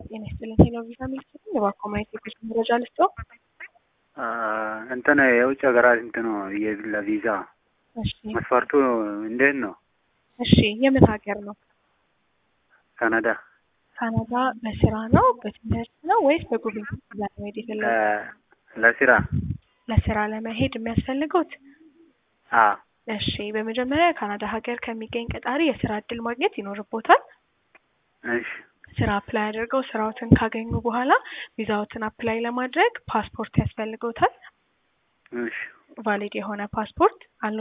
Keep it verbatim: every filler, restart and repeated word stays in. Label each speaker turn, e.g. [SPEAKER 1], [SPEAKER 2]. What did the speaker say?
[SPEAKER 1] ጤና ይስጥልኝ ሄሎ ቪዛ ሚልክ ነው እባክዎ ማየት የፈለጉት መረጃ ልስጥዎ?
[SPEAKER 2] እንትን የውጭ ሀገራት እንትን ለቪዛ
[SPEAKER 1] እሺ
[SPEAKER 2] መስፈርቱ እንዴት ነው?
[SPEAKER 1] እሺ የምን ሀገር ነው?
[SPEAKER 2] ካናዳ።
[SPEAKER 1] ካናዳ በስራ ነው በትምህርት ነው ወይስ በጉብኝት ለመሄድ የፈለጉት?
[SPEAKER 2] ለስራ
[SPEAKER 1] ለስራ ለመሄድ የሚያስፈልጉት?
[SPEAKER 2] አዎ።
[SPEAKER 1] እሺ በመጀመሪያ ካናዳ ሀገር ከሚገኝ ቀጣሪ የስራ እድል ማግኘት ይኖርቦታል።
[SPEAKER 2] እሺ
[SPEAKER 1] ስራ አፕላይ አድርገው ስራዎትን ካገኙ በኋላ ቪዛዎትን አፕላይ ለማድረግ ፓስፖርት ያስፈልገውታል።
[SPEAKER 2] እሺ
[SPEAKER 1] ቫሊድ የሆነ ፓስፖርት